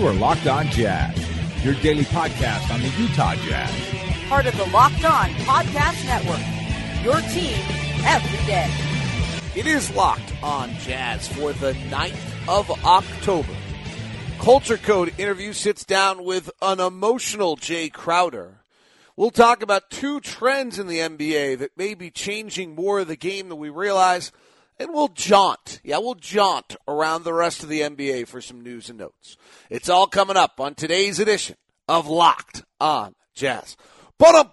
You are Locked On Jazz, your daily podcast on the Utah Jazz. Part of the Locked On Podcast Network, your team every day. It is Locked On Jazz for the 9th of October. Culture Code interview sits down with an emotional Jay Crowder. We'll talk about two trends in the NBA that may be changing more of the game than we realize. And we'll jaunt around the rest of the NBA for some news and notes. It's all coming up on today's edition of Locked On Jazz. Pow!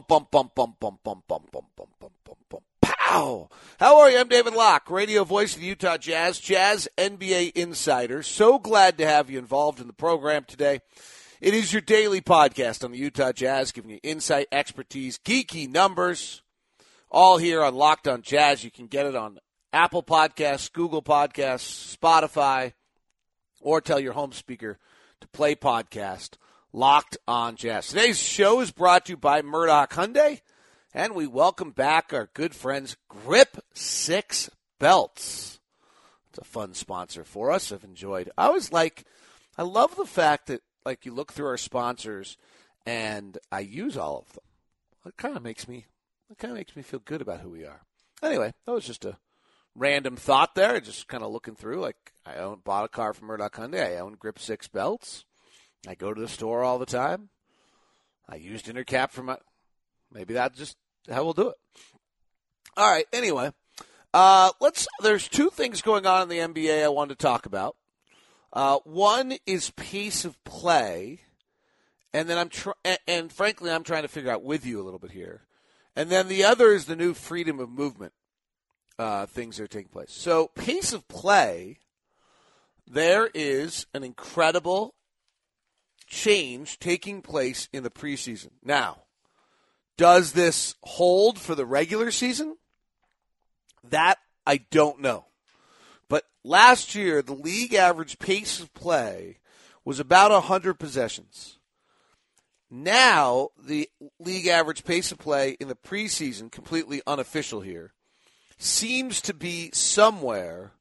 How are you? I'm David Locke, radio voice of the Utah Jazz, Jazz NBA insider. So glad to have you involved in the program today. It is your daily podcast on the Utah Jazz, giving you insight, expertise, geeky numbers, all here on Locked On Jazz. You can get it on Apple Podcasts, Google Podcasts, Spotify, or tell your home speaker to play podcast Locked On Jazz. Today's show is brought to you by Murdoch Hyundai, and we welcome back our good friends Grip 6 Belts. It's a fun sponsor for us. I've enjoyed. I love the fact that you look through our sponsors and I use all of them. It kind of makes me feel good about who we are. Anyway, that was just a random thought there, just kind of looking through. I bought a car from Murdoch Hyundai. I own Grip 6 belts. I go to the store all the time. I used Intercap for maybe that's just how we'll do it. All right, anyway, there's two things going on in the NBA I wanted to talk about. One is pace of play, and then frankly, I'm trying to figure out with you a little bit here. And then the other is the new freedom of movement. Things that are taking place. So, pace of play, there is an incredible change taking place in the preseason. Now, does this hold for the regular season? That I don't know. But last year, the league average pace of play was about 100 possessions. Now, the league average pace of play in the preseason, completely unofficial here, seems to be somewhere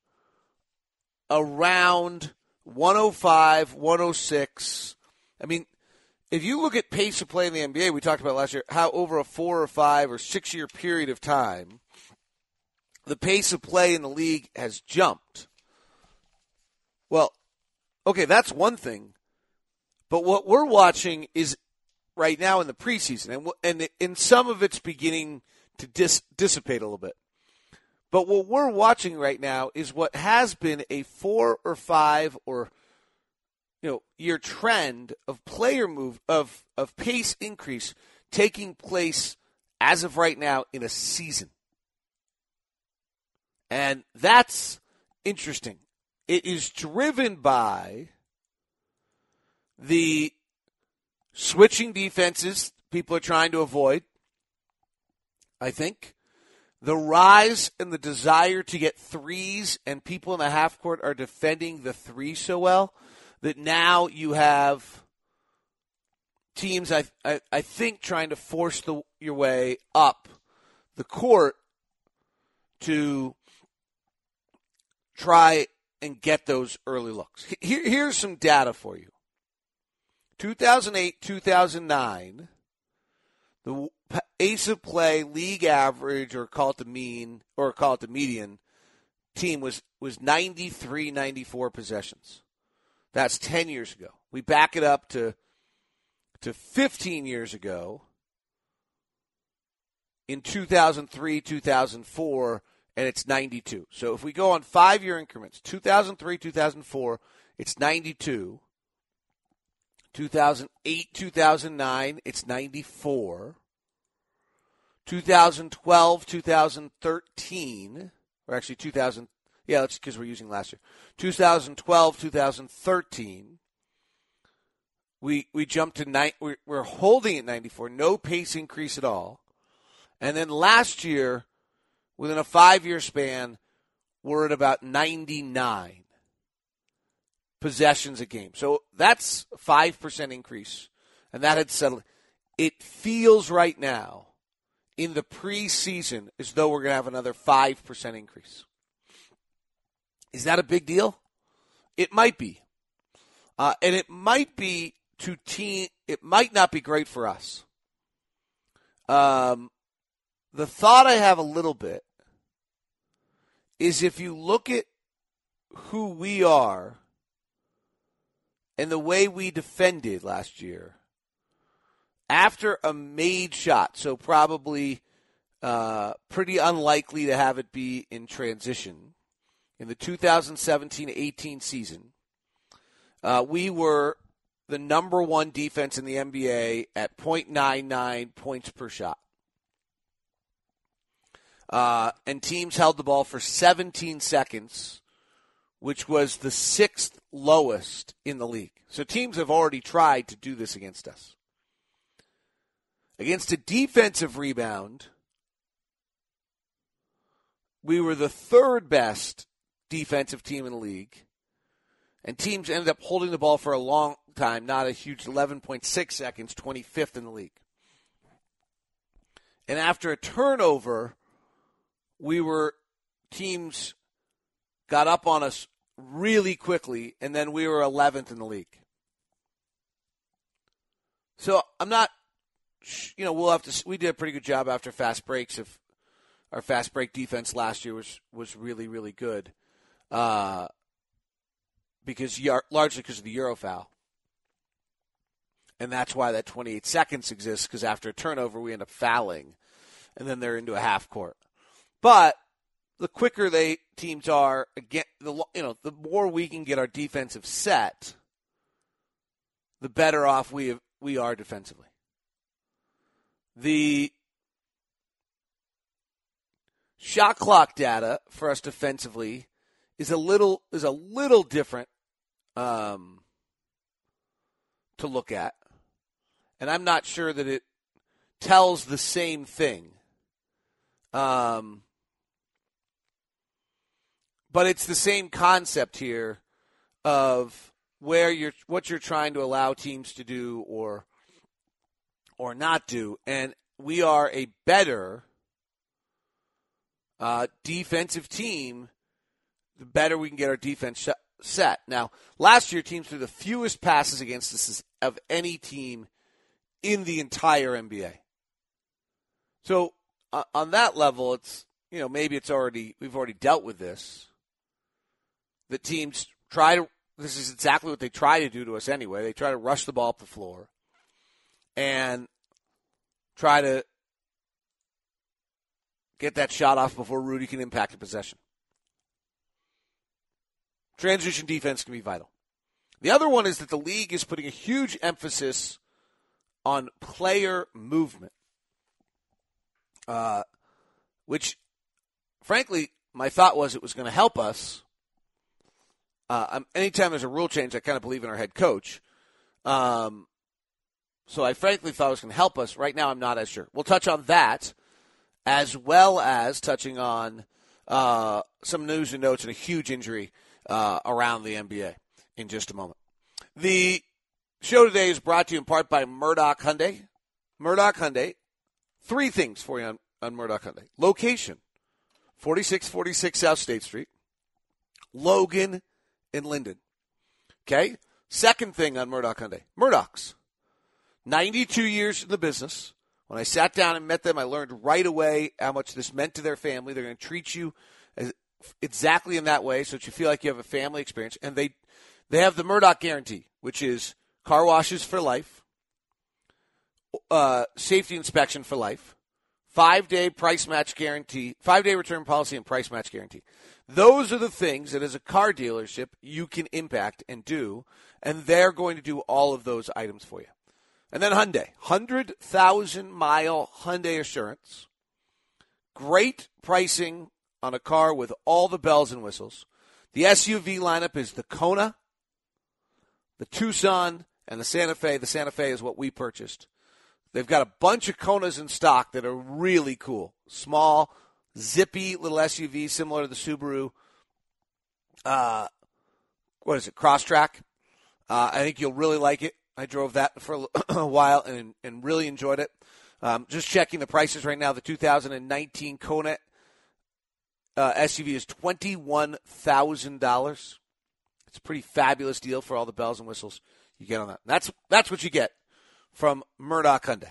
around 105, 106. I mean, if you look at pace of play in the NBA, we talked about last year, how over a 4 or 5 or 6 year period of time, the pace of play in the league has jumped. Well, okay, that's one thing. But what we're watching is right now in the preseason, and some of it's beginning to dissipate a little bit. But what we're watching right now is what has been a 4 or 5 or year trend of player move of pace increase taking place as of right now in a season. And that's interesting. It is driven by the switching defenses people are trying to avoid, I think. The rise and the desire to get threes, and people in the half court are defending the three so well that now you have teams, I think, trying to force your way up the court to try and get those early looks. Here's some data for you. 2008, 2009, the pace of play league average, or call it the mean, or call it the median, team was 93, 94 possessions. That's 10 years ago. We back it up to 15 years ago in 2003, 2004, and it's 92. So if we go on 5-year increments, 2003, 2004, it's 92. 2008, 2009, it's 94. 2012, 2013, or actually 2000, yeah, that's because we're using last year. 2012, 2013, we jumped to we're holding at 94, no pace increase at all. And then last year, within a 5-year span, we're at about 99 possessions a game. So that's a 5% increase, and that had settled. It feels right now in the preseason as though we're going to have another 5% increase. Is that a big deal? It might be. And it might not be great for us. The thought I have a little bit is if you look at who we are and the way we defended last year, after a made shot, so probably pretty unlikely to have it be in transition, in the 2017-18 season, we were the number one defense in the NBA at .99 points per shot. And teams held the ball for 17 seconds, which was the sixth lowest in the league. So teams have already tried to do this against us. Against a defensive rebound, we were the third best defensive team in the league. And teams ended up holding the ball for a long time, not a huge 11.6 seconds, 25th in the league. And after a turnover, teams got up on us really quickly, and then we were 11th in the league. So I'm not, we did a pretty good job after fast breaks. If our fast break defense last year was really, really good, largely because of the Euro foul. And that's why that 28 seconds exists, because after a turnover, we end up fouling, and then they're into a half court. But the quicker teams are, again, the more we can get our defensive set, the better off we are defensively. The shot clock data for us defensively is a little different to look at, and I'm not sure that it tells the same thing. But it's the same concept here of what you're trying to allow teams to do or not do, and we are a better defensive team. The better we can get our defense set. Now, last year teams threw the fewest passes against us of any team in the entire NBA. So on that level, it's maybe we've already dealt with this. The teams this is exactly what they try to do to us anyway. They try to rush the ball up the floor and try to get that shot off before Rudy can impact the possession. Transition defense can be vital. The other one is that the league is putting a huge emphasis on player movement, which, frankly, my thought was it was going to help us. Anytime there's a rule change, I kind of believe in our head coach. So I frankly thought it was going to help us. Right now, I'm not as sure. We'll touch on that, as well as touching on some news and notes and a huge injury around the NBA in just a moment. The show today is brought to you in part by Murdoch Hyundai. Murdoch Hyundai, three things for you on Murdoch Hyundai. Location, 4646 South State Street, Logan, in Linden. Okay? Second thing on Murdoch Hyundai. Murdoch's. 92 years in the business. When I sat down and met them, I learned right away how much this meant to their family. They're going to treat you exactly in that way so that you feel like you have a family experience. And they have the Murdoch Guarantee, which is car washes for life, safety inspection for life, 5-day price match guarantee, 5-day return policy and price match guarantee. Those are the things that as a car dealership you can impact and do, and they're going to do all of those items for you. And then Hyundai, 100,000-mile Hyundai Assurance. Great pricing on a car with all the bells and whistles. The SUV lineup is the Kona, the Tucson, and the Santa Fe. The Santa Fe is what we purchased. They've got a bunch of Konas in stock that are really cool. Small, zippy little SUV similar to the Subaru. Crosstrack. I think you'll really like it. I drove that for a while and really enjoyed it. Just checking the prices right now. The 2019 Kona SUV is $21,000. It's a pretty fabulous deal for all the bells and whistles you get on that. That's what you get from Murdoch Hyundai.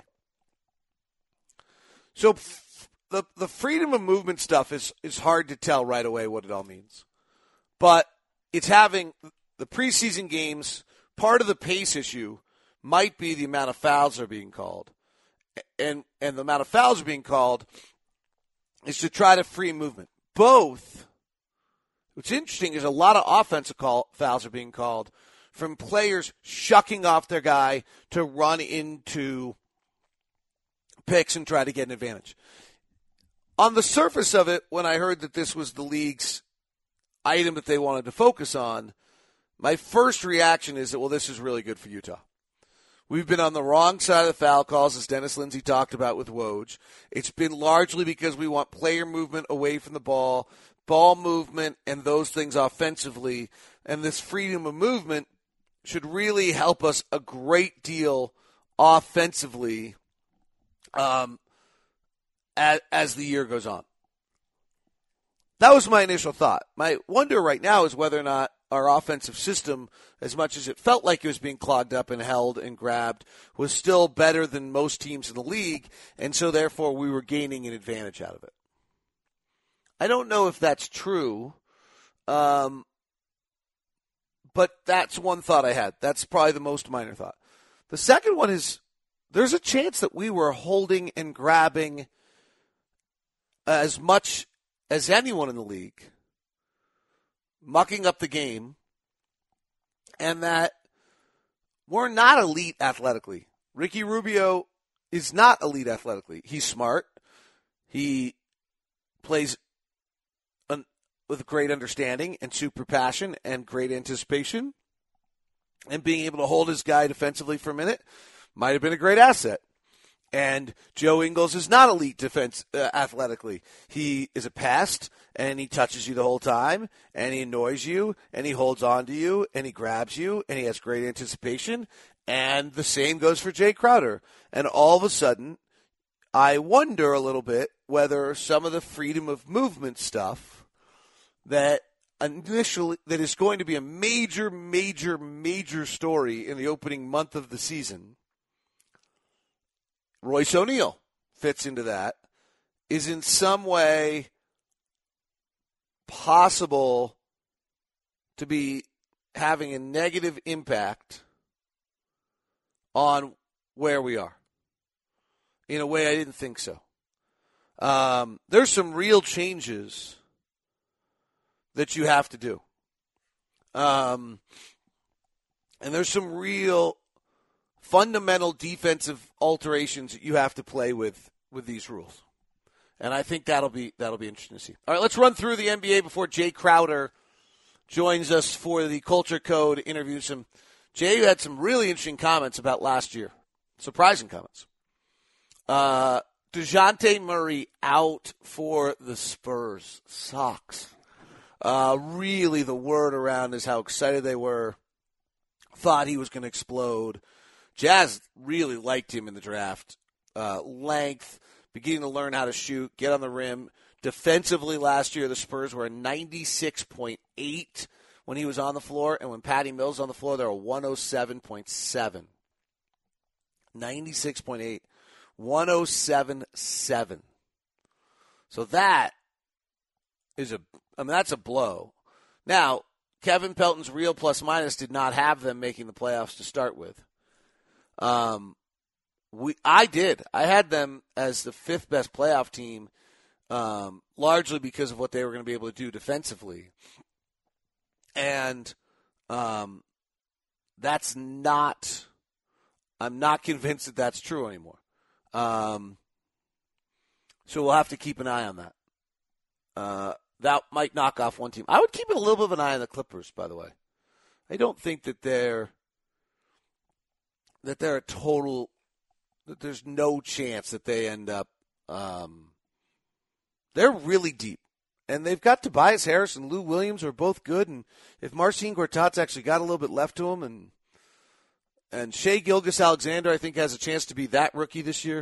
So the freedom of movement stuff is hard to tell right away what it all means. But it's having the preseason games, part of the pace issue might be the amount of fouls that are being called. And the amount of fouls are being called is to try to free movement. Both, what's interesting is a lot of offensive fouls are being called from players shucking off their guy to run into picks and try to get an advantage. On the surface of it, when I heard that this was the league's item that they wanted to focus on, my first reaction is that, well, this is really good for Utah. We've been on the wrong side of the foul calls, as Dennis Lindsay talked about with Woj. It's been largely because we want player movement away from the ball movement, and those things offensively. And this freedom of movement should really help us a great deal offensively as the year goes on. That was my initial thought. My wonder right now is whether or not our offensive system, as much as it felt like it was being clogged up and held and grabbed, was still better than most teams in the league, and so therefore we were gaining an advantage out of it. I don't know if that's true, but that's one thought I had. That's probably the most minor thought. The second one is there's a chance that we were holding and grabbing as much as anyone in the league, mucking up the game, and that we're not elite athletically. Ricky Rubio is not elite athletically. He's smart. He plays with great understanding and super passion and great anticipation. And being able to hold his guy defensively for a minute might have been a great asset. And Joe Ingles is not elite defense athletically. He is a pest, and he touches you the whole time, and he annoys you, and he holds on to you, and he grabs you, and he has great anticipation. And the same goes for Jay Crowder. And all of a sudden, I wonder a little bit whether some of the freedom of movement stuff that is going to be a major, major, major story in the opening month of the season, Royce O'Neal fits into that, is in some way possible to be having a negative impact on where we are. In a way I didn't think so. There's some real changes that you have to do. And there's some real fundamental defensive alterations that you have to play with these rules. And I think that'll be interesting to see. All right, let's run through the NBA before Jay Crowder joins us for the Culture Code interview. Jay had some really interesting comments about last year. Surprising comments. DeJounte Murray out for the Spurs. Sucks. Really, the word around is how excited they were. Thought he was going to explode. Jazz really liked him in the draft. Length, beginning to learn how to shoot, get on the rim. Defensively last year, the Spurs were a 96.8 when he was on the floor, and when Patty Mills was on the floor, they were 107.7. 96.8. 107.7. So that is that's a blow. Now, Kevin Pelton's real plus-minus did not have them making the playoffs to start with. I had them as the fifth best playoff team, largely because of what they were going to be able to do defensively. And I'm not convinced that that's true anymore. So we'll have to keep an eye on that. That might knock off one team. I would keep a little bit of an eye on the Clippers, by the way. I don't think that they're a total, that there's no chance that they end up, they're really deep. And they've got Tobias Harris and Lou Williams who are both good. And if Marcin Gortat's actually got a little bit left to him, and Shai Gilgeous-Alexander, I think, has a chance to be that rookie this year.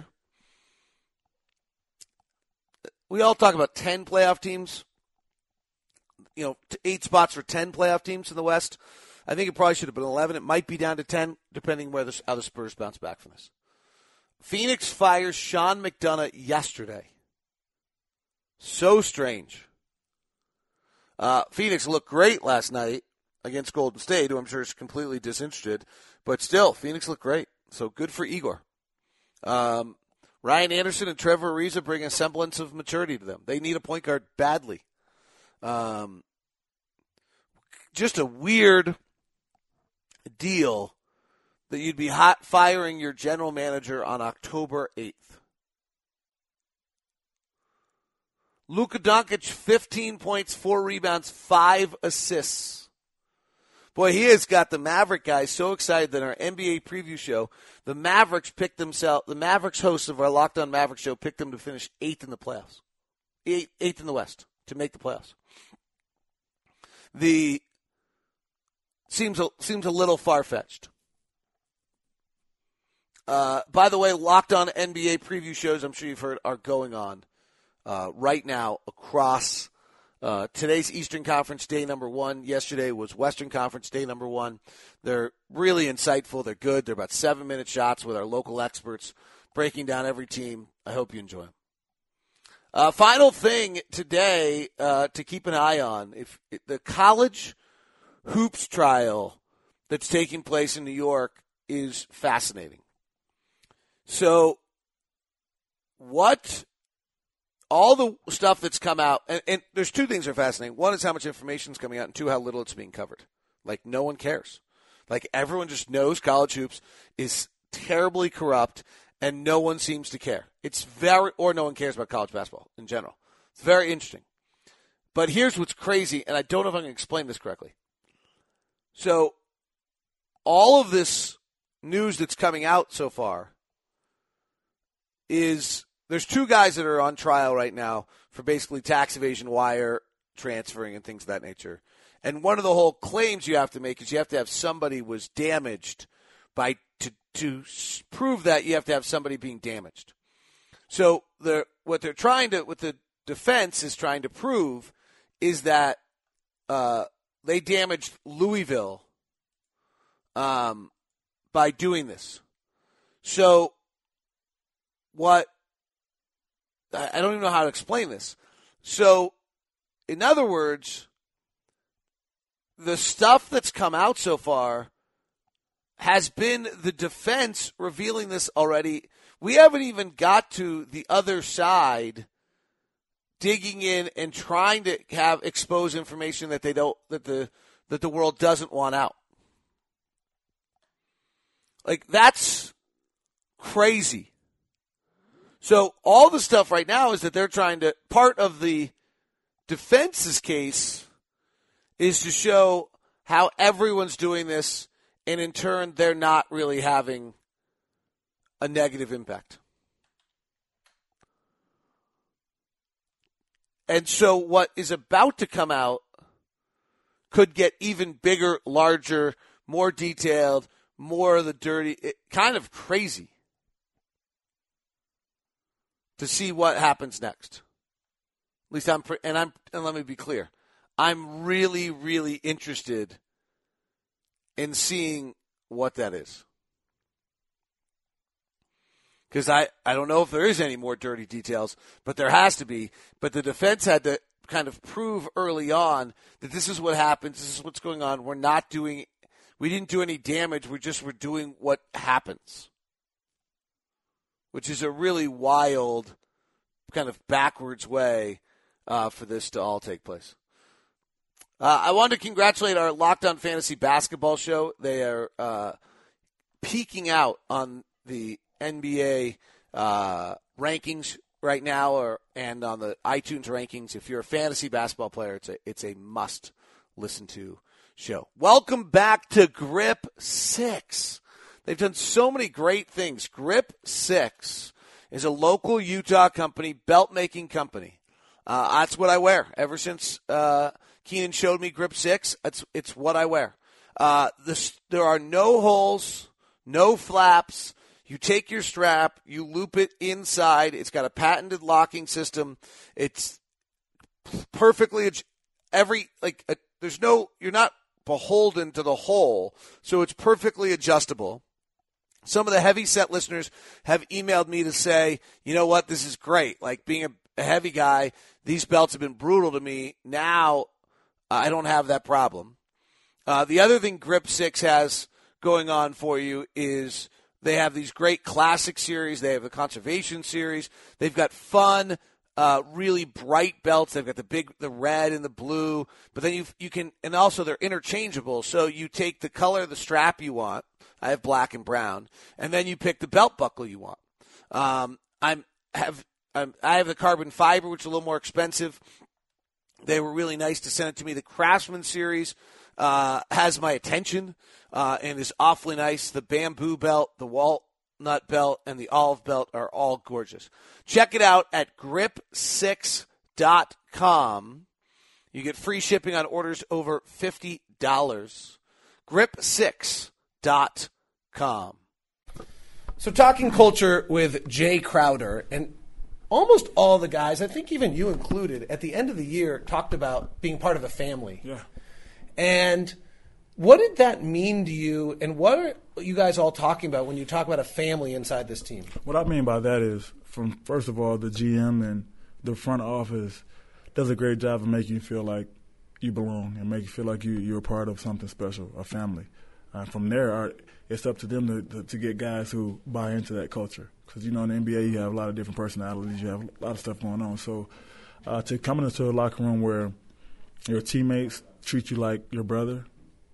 We all talk about 10 playoff teams. 8 spots for 10 playoff teams in the West. I think it probably should have been 11. It might be down to 10, depending how the Spurs bounce back from this. Phoenix fires Sean McDonough yesterday. So strange. Phoenix looked great last night against Golden State, who I'm sure is completely disinterested. But still, Phoenix looked great. So good for Igor. Ryan Anderson and Trevor Ariza bring a semblance of maturity to them. They need a point guard badly. Just a weird deal that you'd be firing your general manager on October 8th. Luka Doncic, 15 points, 4 rebounds, 5 assists. Boy, he has got the Maverick guys so excited that in our NBA preview show, the Mavericks hosts of our Locked On Mavericks show picked them to finish 8th in the playoffs. 8th in the West to make the playoffs. Seems a little far-fetched. By the way, Locked On NBA preview shows, I'm sure you've heard, are going on right now across today's Eastern Conference day number 1. Yesterday was Western Conference day number 1. They're really insightful. They're good. They're about 7-minute shots with our local experts breaking down every team. I hope you enjoy them. Final thing today to keep an eye on, the college hoops trial that's taking place in New York is fascinating. So all the stuff that's come out, and there's 2 things that are fascinating. One is how much information is coming out, and 2, how little it's being covered. Like, no one cares. Like, everyone just knows college hoops is terribly corrupt, and no one seems to care. Or no one cares about college basketball in general. It's very interesting. But here's what's crazy, and I don't know if I can explain this correctly. So, all of this news that's coming out so far is there's 2 guys that are on trial right now for basically tax evasion, wire transferring, and things of that nature. And one of the whole claims you have to make is you have to have somebody was damaged to prove that you have to have somebody being damaged. So what the defense is trying to prove is that they damaged Louisville by doing this. So I don't even know how to explain this. So, in other words, the stuff that's come out so far has been the defense revealing this already. We haven't even got to the other side digging in and trying to expose information that the world doesn't want out. Like, that's crazy. So all the stuff right now is that they're trying to, part of the defense's case is to show how everyone's doing this, and in turn they're not really having a negative impact. And so what is about to come out could get even bigger, larger, more detailed, more of the dirty, kind of crazy to see what happens next. At least and let me be clear. I'm really, really interested in seeing what that is. Because I don't know if there is any more dirty details, but there has to be. But the defense had to kind of prove early on that this is what happens, this is what's going on. We didn't do any damage, we're doing what happens. Which is a really wild, kind of backwards way for this to all take place. I want to congratulate our Locked On Fantasy Basketball show. They are peaking out on the NBA rankings right now, and on the iTunes rankings. If you're a fantasy basketball player, it's a must listen to show. Welcome back to Grip 6. They've done so many great things. Grip 6 is a local Utah company, belt-making company. That's what I wear. Ever since Keenan showed me Grip 6, it's what I wear. There are no holes, no flaps. You take your strap, you loop it inside. It's got a patented locking system. It's perfectly you're not beholden to the hole, so it's perfectly adjustable. Some of the heavy set listeners have emailed me to say, you know what, this is great. Like being a heavy guy, these belts have been brutal to me. Now I don't have that problem. The other thing Grip 6 has going on for you is they have these great classic series. They have the conservation series. They've got fun, really bright belts. They've got the red and the blue. But then you can, and also they're interchangeable. So you take the color of the strap you want. I have black and brown, and then you pick the belt buckle you want. I have the carbon fiber, which is a little more expensive. They were really nice to send it to me. The Craftsman series has my attention and is awfully nice. The bamboo belt, the walnut belt, and the olive belt are all gorgeous. Check it out at grip6.com. You get free shipping on orders over $50. grip6.com. So talking culture with Jay Crowder, and almost all the guys, I think even you included, at the end of the year talked about being part of a family. Yeah. And what did that mean to you, and what are you guys all talking about when you talk about a family inside this team? What I mean by that is, first of all, the GM and the front office does a great job of making you feel like you belong and make you feel like you're a part of something special, a family. From there, it's up to them to get guys who buy into that culture. Because, in the NBA, you have a lot of different personalities. You have a lot of stuff going on. So to come into a locker room where your teammates treat you like your brother,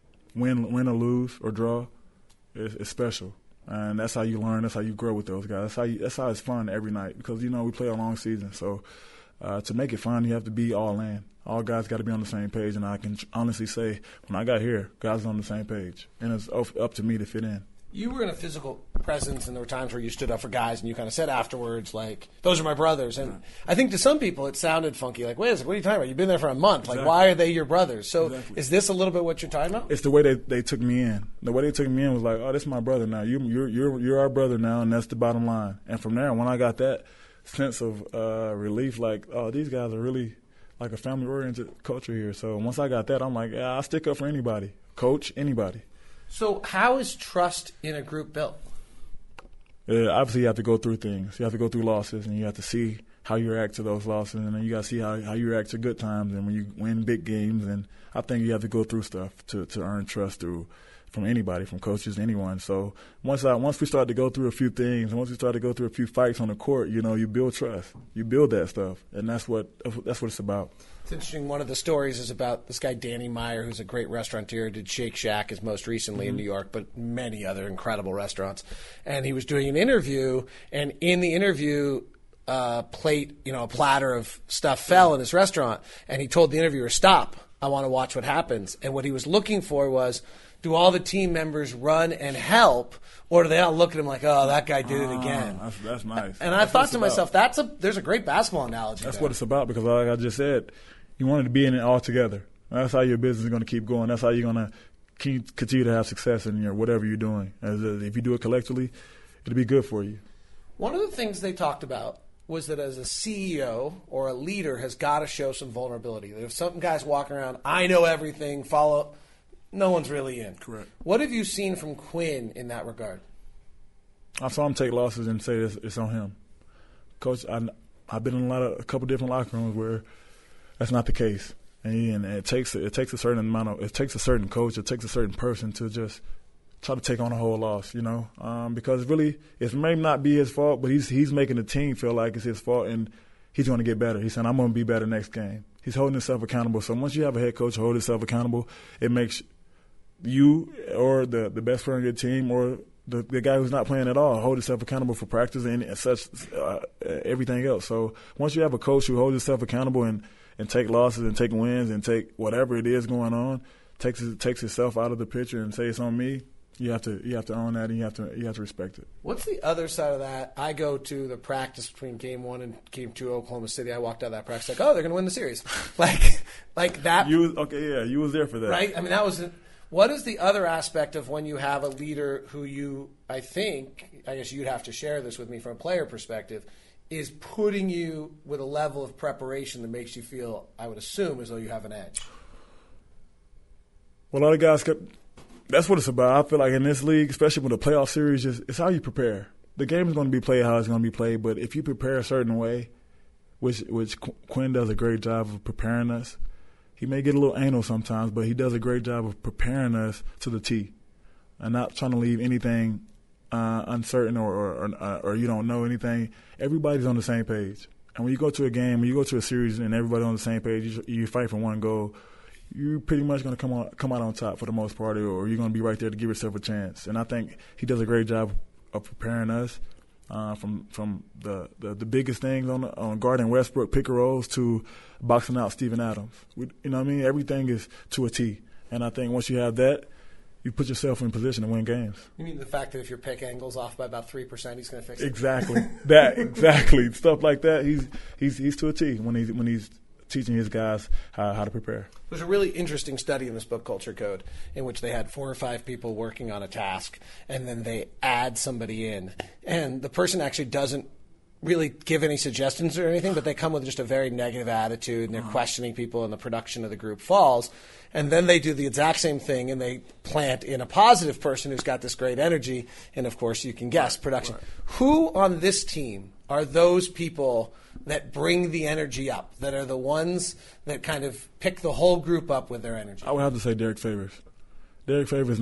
win or lose or draw, it's special. And that's how you learn. That's how you grow with those guys. That's how it's fun every night. Because, we play a long season. So to make it fun, you have to be all in. All guys got to be on the same page, and I can honestly say when I got here, guys were on the same page, and it's up to me to fit in. You were in a physical presence, and there were times where you stood up for guys, and you kind of said afterwards, like, those are my brothers. And I think to some people it sounded funky, like, wait a second, what are you talking about? You've been there for a month. Like, why are they your brothers? So Is this a little bit what you're talking about? It's the way they took me in. The way they took me in was like, oh, this is my brother now. You're our brother now, and that's the bottom line. And from there, when I got that sense of relief, like, oh, these guys are really – like a family-oriented culture here. So once I got that, I'm like, yeah, I'll stick up for anybody. Coach, anybody. So how is trust in a group built? Obviously, you have to go through things. You have to go through losses, and you have to see how you react to those losses, and then you got to see how you react to good times and when you win big games. And I think you have to go through stuff to earn trust from anybody, from coaches, anyone. So once we start to go through a few things, and once we start to go through a few fights on the court, you build trust. You build that stuff, and that's what it's about. It's interesting. One of the stories is about this guy Danny Meyer, who's a great restaurateur, did Shake Shack as most recently in New York, but many other incredible restaurants. And he was doing an interview, and in the interview, a platter of stuff fell in his restaurant, and he told the interviewer, "Stop! I want to watch what happens." And what he was looking for was, do all the team members run and help, or do they all look at him like, oh, that guy did it again? That's nice. And I thought to myself, there's a great basketball analogy. That's what it's about, because like I just said, you wanted to be in it all together. That's how your business is going to keep going. That's how you're going to continue to have success in whatever you're doing. If you do it collectively, it'll be good for you. One of the things they talked about was that as a CEO or a leader has got to show some vulnerability. If some guys walking around, I know everything, follow – no one's really in. Correct. What have you seen from Quinn in that regard? I saw him take losses and say it's on him. Coach, I've been in a couple different locker rooms where that's not the case, and it takes a certain coach, it takes a certain person to just try to take on a whole loss, because really it may not be his fault, but he's making the team feel like it's his fault, and he's going to get better. He's saying, I'm going to be better next game. He's holding himself accountable. So once you have a head coach hold himself accountable, it makes you or the best friend of your team or the guy who's not playing at all hold himself accountable for practice and such everything else. So once you have a coach who holds himself accountable and take losses and take wins and take whatever it is going on, takes himself out of the picture and say it's on me, you have to own that, and you have to respect it. What's the other side of that? I go to the practice between Game 1 and Game 2 Oklahoma City. I walked out of that practice like, oh, they're going to win the series, like that. You was there for that, right? I mean, that was. What is the other aspect of when you have a leader who I guess you'd have to share this with me from a player perspective, is putting you with a level of preparation that makes you feel, I would assume, as though you have an edge? Well, a lot of guys, that's what it's about. I feel like in this league, especially with a playoff series, it's how you prepare. The game is going to be played how it's going to be played, but if you prepare a certain way, which Quinn does a great job of preparing us. He may get a little anal sometimes, but he does a great job of preparing us to the T and not trying to leave anything uncertain or you don't know anything. Everybody's on the same page. And when you go to a game, when you go to a series and everybody's on the same page, you fight for one goal, you're pretty much going to come out on top for the most part, or you're going to be right there to give yourself a chance. And I think he does a great job of preparing us. From the biggest things on guarding Westbrook pick and rolls to boxing out Steven Adams. You know what I mean? Everything is to a T. And I think once you have that, you put yourself in position to win games. You mean the fact that if your pick angle's off by about 3%, he's going to fix it? Exactly. Exactly. Stuff like that. He's to a T when he's teaching his guys how to prepare. There's a really interesting study in this book, Culture Code, in which they had 4 or 5 people working on a task, and then they add somebody in. And the person actually doesn't really give any suggestions or anything, but they come with just a very negative attitude, and they're questioning people, and the production of the group falls. And then they do the exact same thing, and they plant in a positive person who's got this great energy, and, of course, you can guess, production. Right. Who on this team are those people that bring the energy up, that are the ones that kind of pick the whole group up with their energy? I would have to say Derek Favors. Derek Favors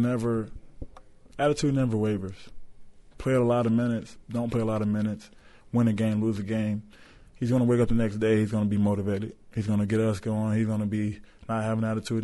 attitude never wavers. Play a lot of minutes, don't play a lot of minutes, win a game, lose a game. He's going to wake up the next day, he's going to be motivated. He's going to get us going. He's going to be not having attitude,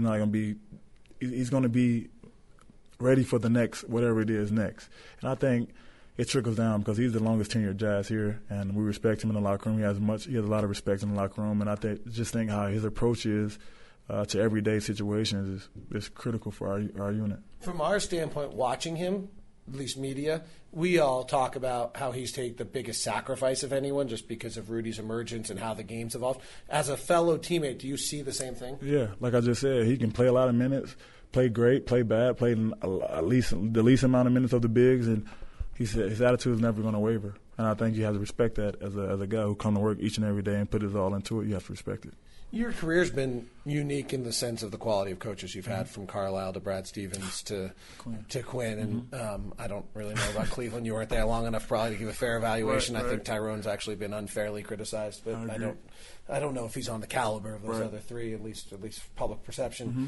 he's going to be ready for the next, whatever it is next. And I think it trickles down because he's the longest tenured Jazz here, and we respect him in the locker room. He has a lot of respect in the locker room, and I think how his approach is to everyday situations is critical for our unit. From our standpoint, watching him, at least media, we all talk about how he's taken the biggest sacrifice of anyone just because of Rudy's emergence and how the game's evolved. As a fellow teammate, do you see the same thing? Yeah, like I just said, he can play a lot of minutes, play great, play bad, play at least the least amount of minutes of the bigs, and he said his attitude is never going to waver. And I think you have to respect that as a guy who come to work each and every day and put his all into it. You have to respect it. Your career's been unique in the sense of the quality of coaches you've had, from Carlisle to Brad Stevens to Quinn. And I don't really know about Cleveland. You weren't there long enough probably to give a fair evaluation. Right. I think Tyrone's actually been unfairly criticized, but I don't know if he's on the caliber of those other three, at least public perception.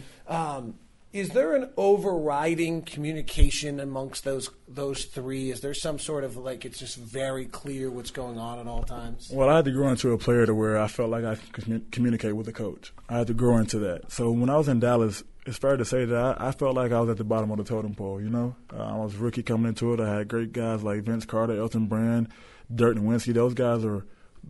Is there an overriding communication amongst those three? Is there some sort of it's just very clear what's going on at all times? Well, I had to grow into a player to where I felt like I could communicate with the coach. I had to grow into that. So when I was in Dallas, it's fair to say that I felt like I was at the bottom of the totem pole, you know? I was a rookie coming into it. I had great guys like Vince Carter, Elton Brand, Dirk Nowitzki. Those guys are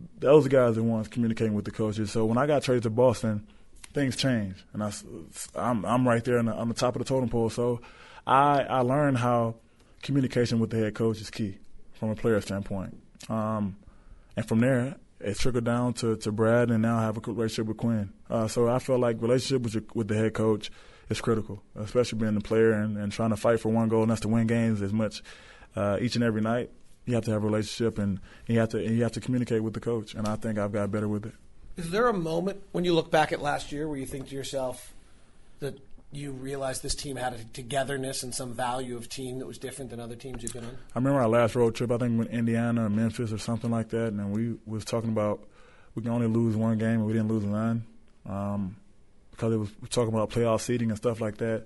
the ones communicating with the coaches. So when I got traded to Boston, things changed, and I'm right there on the top of the totem pole. So I learned how communication with the head coach is key from a player standpoint. And from there, it trickled down to Brad, and now I have a relationship with Quinn. So I feel like relationship with the head coach is critical, especially being the player and trying to fight for one goal, and that's to win games as much each and every night. You have to have a relationship, and you have to communicate with the coach, and I think I've got better with it. Is there a moment when you look back at last year where you think to yourself that you realized this team had a togetherness and some value of team that was different than other teams you've been on? I remember our last road trip, I think with Indiana or Memphis or something like that, and we was talking about we can only lose one game, and we didn't lose none because we're talking about playoff seeding and stuff like that.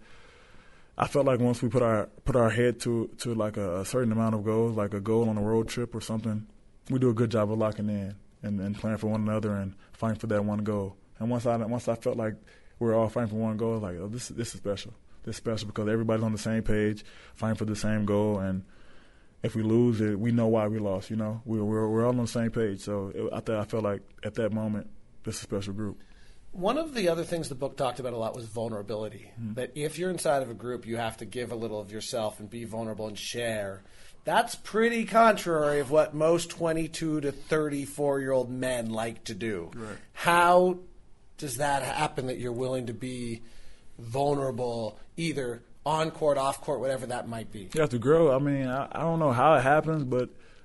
I felt like once we put our head to like a certain amount of goals, like a goal on a road trip or something, we do a good job of locking in and playing for one another and fighting for that one goal. And once I felt like we were all fighting for one goal, I was like, oh, this is special. This is special because everybody's on the same page, fighting for the same goal. And if we lose it, we know why we lost. You know, we're all on the same page. So I felt like at that moment, this is a special group. One of the other things the book talked about a lot was vulnerability. That if you're inside of a group, you have to give a little of yourself and be vulnerable and share. That's pretty contrary of what most 22 to 34-year-old men like to do. Right. How does that happen that you're willing to be vulnerable, either on court, off court, whatever that might be? You have to grow. I mean, I don't know how it happens, but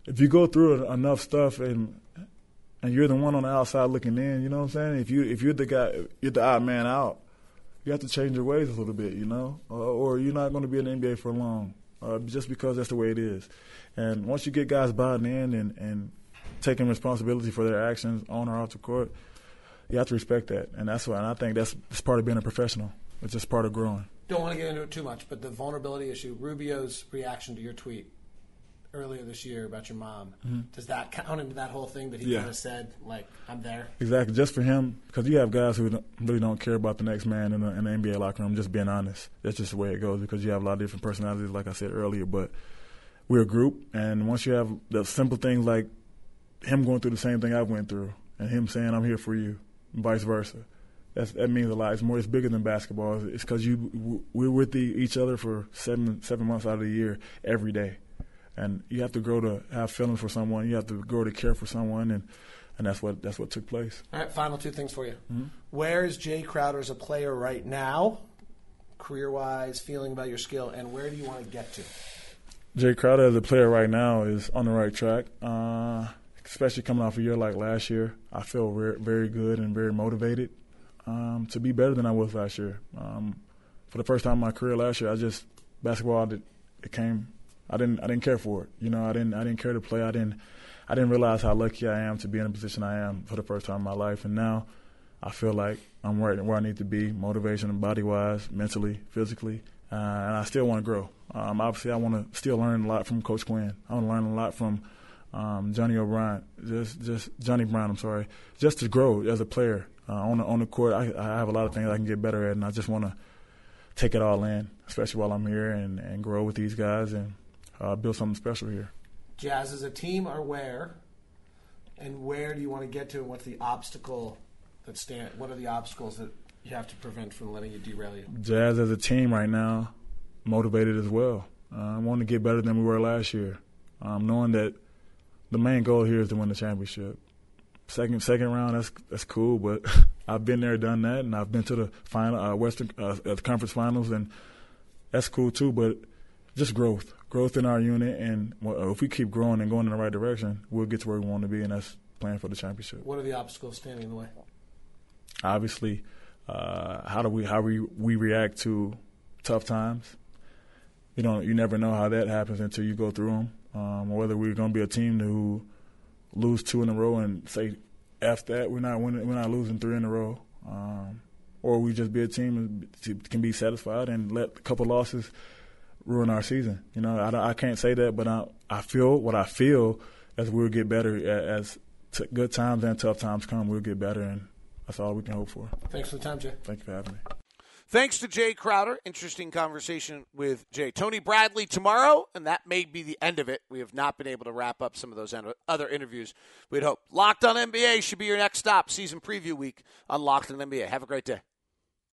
if you go through enough stuff and you're the one on the outside looking in, you know what I'm saying? If you're the guy, you're the odd man out, you have to change your ways a little bit, you know, or you're not going to be in the NBA for long, just because that's the way it is. And once you get guys buying in and taking responsibility for their actions on or off the court, you have to respect that. And that's why, and I think that's part of being a professional. It's just part of growing. Don't want to get into it too much, but the vulnerability issue, Rubio's reaction to your tweet earlier this year about your mom, does that count into that whole thing that he kind of said, like, I'm there? Exactly, just for him, because you have guys who really don't care about the next man in the NBA locker room, just being honest. That's just the way it goes, because you have a lot of different personalities, like I said earlier, but we're a group, and once you have the simple things like him going through the same thing I went through, and him saying, I'm here for you, and vice versa, that means a lot. It's bigger than basketball. It's because we're with each other for seven months out of the year, every day. And you have to grow to have feelings for someone. You have to grow to care for someone, and that's what took place. All right, final two things for you. Where is Jay Crowder as a player right now, career-wise, feeling about your skill, and where do you want to get to? Jay Crowder as a player right now is on the right track, especially coming off a year like last year. I feel very good and very motivated to be better than I was last year. For the first time in my career last year, basketball came. I didn't care for it. You know, I didn't care to play. I didn't realize how lucky I am to be in the position I am for the first time in my life. And now I feel like I'm right where I need to be, motivation, body-wise, mentally, physically, and I still want to grow. Obviously, I want to still learn a lot from Coach Quinn. I want to learn a lot from Johnny O'Brien, just Johnny Brown. I'm sorry, just to grow as a player on the court. I have a lot of things I can get better at, and I just want to take it all in, especially while I'm here, and grow with these guys and build something special here. Jazz as a team are where, and where do you want to get to, and what's the obstacle what are the obstacles that you have to prevent from letting it derail you? Jazz as a team right now, motivated as well. I want to get better than we were last year, knowing that the main goal here is to win the championship. Second round, that's cool, but I've been there, done that, and I've been to the final Western Conference Finals, and that's cool too. But just growth in our unit, and if we keep growing and going in the right direction, we'll get to where we want to be, and that's playing for the championship. What are the obstacles standing in the way? Obviously, how we react to tough times. You never know how that happens until you go through them. Whether we're going to be a team who lose 2 in a row and say, F that, we're not losing 3 in a row, or we just be a team that can be satisfied and let a couple losses ruin our season. You know, I can't say that, but I feel what I feel as we'll get better as good times and tough times come. We'll get better, and that's all we can hope for. Thanks for the time, Jay. Thank you for having me. Thanks to Jay Crowder. Interesting conversation with Jay. Tony Bradley tomorrow, and that may be the end of it. We have not been able to wrap up some of those other interviews we'd hope. Locked on NBA should be your next stop. Season preview week on Locked on NBA. Have a great day.